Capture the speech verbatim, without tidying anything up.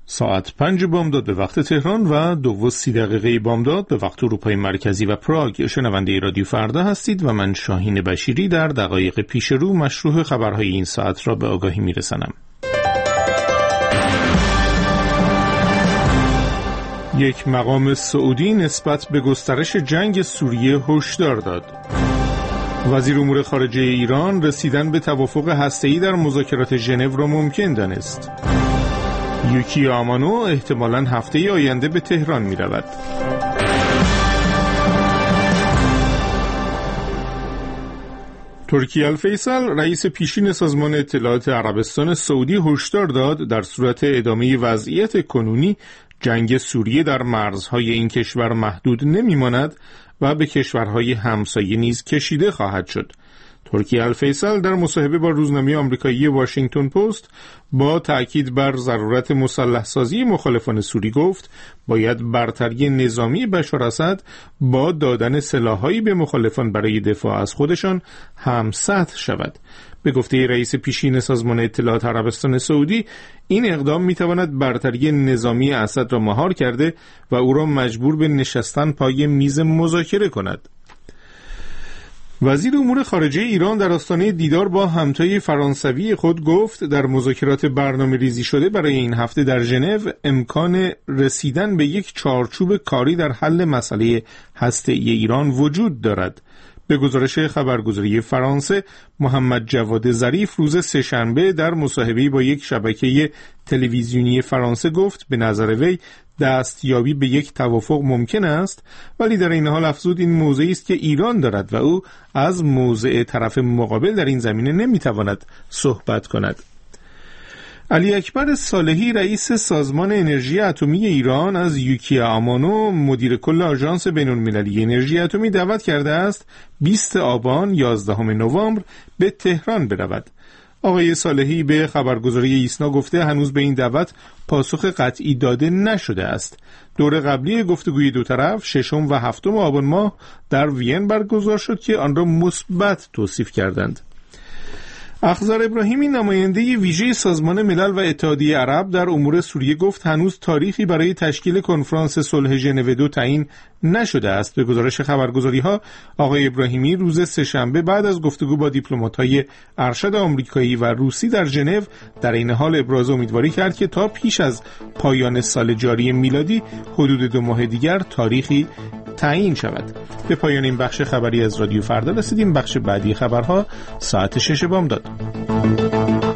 ساعت پنج بامداد به وقت تهران و دو و سی دقیقه بامداد به وقت اروپای مرکزی و پراگ. شنونده رادیو فردا هستید و من شاهین بشیری در دقایق پیش رو مشروع خبرهای این ساعت را به آگاهی میرسانم. یک مقام سعودی نسبت به گسترش جنگ سوریه هشدار داد. وزیر امور خارجه ایران رسیدن به توافق هسته‌ای در مذاکرات ژنو را ممکن دانست. یوکی آمانو احتمالاً هفته آینده به تهران می رود. ترکی الفیصل رئیس پیشین سازمان اطلاعات عربستان سعودی هشدار داد در صورت ادامه وضعیت کنونی جنگ سوریه در مرزهای این کشور محدود نمی‌ماند و به کشورهای همسایه نیز کشیده خواهد شد. ترکی الفیصل در مصاحبه با روزنامه آمریکایی واشنگتن پست با تأکید بر ضرورت مسلح سازی مخالفان سوری گفت باید برتری نظامی بشار اسد با دادن سلاح‌هایی به مخالفان برای دفاع از خودشان همسطح شود. به گفته رئیس پیشین سازمان اطلاعات عربستان سعودی، این اقدام میتواند برتری نظامی اسد را مهار کرده و او را مجبور به نشستن پای میز مذاکره کند. وزیر امور خارجه ایران در آستانه دیدار با همتای فرانسوی خود گفت در مذاکرات برنامه ریزی شده برای این هفته در ژنو امکان رسیدن به یک چارچوب کاری در حل مسئله هسته‌ای ایران وجود دارد. به گزارش خبرگزاری فرانسه، محمد جواد ظریف روز سه‌شنبه در مصاحبه‌ای با یک شبکه تلویزیونی فرانسه گفت به نظر وی دستیابی به یک توافق ممکن است، ولی در این حال افزود این موضعی است که ایران دارد و او از موضع طرف مقابل در این زمینه نمیتواند صحبت کند. علی اکبر صالحی رئیس سازمان انرژی اتمی ایران از یوکی آمانو مدیر کل آژانس بین‌المللی انرژی اتمی دعوت کرده است بیستم آبان یازدهم نوامبر به تهران برود. آقای صالحی به خبرگزاری ایسنا گفته هنوز به این دعوت پاسخ قطعی داده نشده است. دور قبلی گفتگوی دو طرف ششم و هفتم آبان ماه در وین برگزار شد که آن را مثبت توصیف کردند. اخضر ابراهیمی نماینده ویژه سازمان ملل و اتحادیه عرب در امور سوریه گفت هنوز تاریخی برای تشکیل کنفرانس صلح ژنو دو تعیین نشده است. به گزارش خبرگزاری‌ها آقای ابراهیمی روز سه‌شنبه بعد از گفتگو با دیپلمات‌های ارشد آمریکایی و روسی در ژنو در این حال ابراز امیدواری کرد که تا پیش از پایان سال جاری میلادی حدود دو ماه دیگر تاریخی تعیین شود. به پایان این بخش خبری از رادیو فردا رسیدیم. بخش بعدی خبرها ساعت شش بامداد.